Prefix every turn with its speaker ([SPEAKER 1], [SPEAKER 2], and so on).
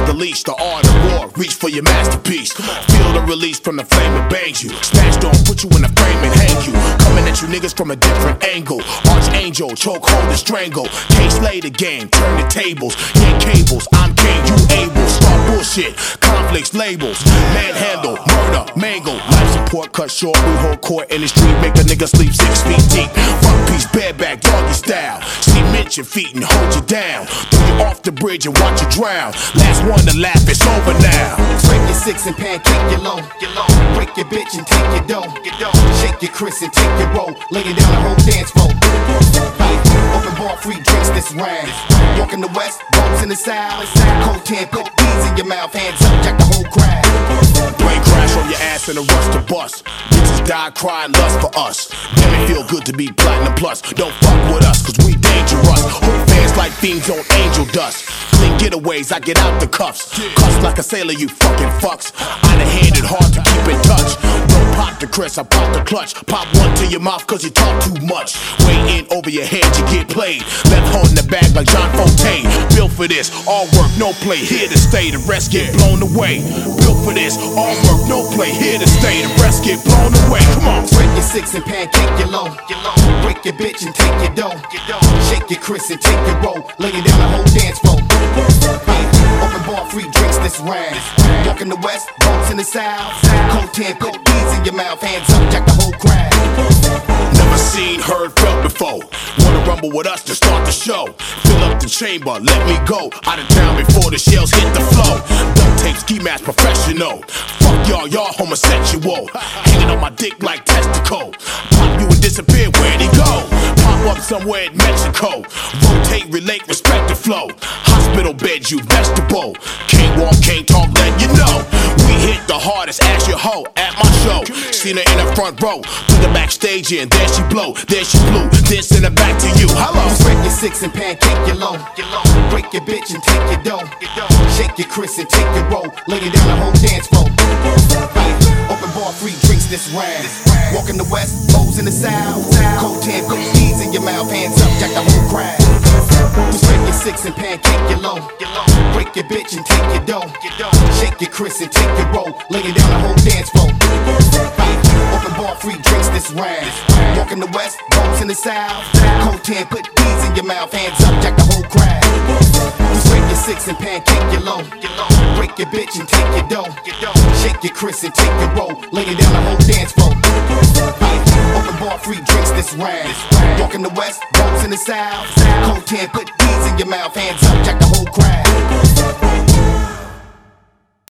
[SPEAKER 1] the leash, the art of war. Reach for your masterpiece. Feel the release from the flame that bangs you. Smash don't put you in a frame and hang you. Coming at you niggas from a different angle. Archangel, chokehold and strangle. Can't slay the game, turn the tables. Yank cables, I'm king, you able. Start bullshit, conflicts, labels. Manhandle, murder, mangle. Life support cut short, we hold court in the street. Make a nigga sleep 6 feet deep. Fuck piece, bareback, doggy style. Cement your feet and hold you down. Throw you off the bridge and watch you drown. Last one to laugh, it's over now.
[SPEAKER 2] Break your 6 and pancake your low. Break your bitch and take your dough. Shake your Chris and take your roll. Lay it down the whole dance floor. Open bar, free drinks this round. Walk in the west, boats in the south. Cold 10, put bees in your mouth. Hands up, jack the whole crowd.
[SPEAKER 1] Brain crash on your ass in a rush to bust. Bitches die crying lust for us. Damn it feel good to be platinum plus. Don't fuck with us cause we dangerous. Hope fans like fiends on angel dust. Clean getaways, I get out the cuffs. Cuss like a sailor, you fucking fucks. Out of hand and hard to keep in touch. Don't pop the Chris, I pop the clutch. Pop one to your mouth cause you talk too much. Way in over your head, you get played. Left holding the bag like John Fontaine. Built for this, all work, no play. Here to stay, the rest get blown away. Built for this, all work, no play. Here to stay, the rest get blown away. Come on.
[SPEAKER 2] Break your 6 and pancake your low. Break your bitch and take your dough. Shake your Chris and take your roll. Lay it down the whole dance floor. Open bar, free drinks this round. Walk in the west, boats in the south. Cold 10, put bees in your mouth. Hands up, jack the whole crowd.
[SPEAKER 1] Never seen, heard, felt before. Wanna rumble with us to start the show. Fill up the chamber, let me go. Out of town before the shells hit the flow. Duct tape, ski mask, professional. Fuck y'all homosexual. Hanging on my dick like testicle. Pop you and disappear, where'd he go? Pop up somewhere in Mexico. Rotate, relate, respect the flow. Hospital bed, you vegetable. Can't walk, can't talk, let you know. We hit the hardest, ask your hoe at my show. Seen her in the front row. Put the backstage in, there she blow, there she blew. Then send her back to you, hello.
[SPEAKER 2] Break your 6 and pancake your low. Break your bitch and take your dough. Shake your Chris and take your roll. Lay it down the whole dance floor. Open bar, free drinks this round. Walk in the west, bows in the south. Cold 10, put bees in your mouth. Hands up, jack the whole crowd. Break your 6 and pancake your low. Break your bitch and take your dough. Shake your Chris and take your roll. Lay it down the whole dance floor. Open bar, free drinks this round. Walk in the west, boats in the south. Cold 10, put bees in your mouth. Hands up, jack the whole crowd. Break your 6 and pancake your low. Break your bitch and take your dough. Shake your Chris and take your roll. Lay it down the whole dance floor. Open bar, free drinks this round. Walk in the west, boats in the south. Cold 10, put bees in your mouth. Hands up, jack the whole crowd.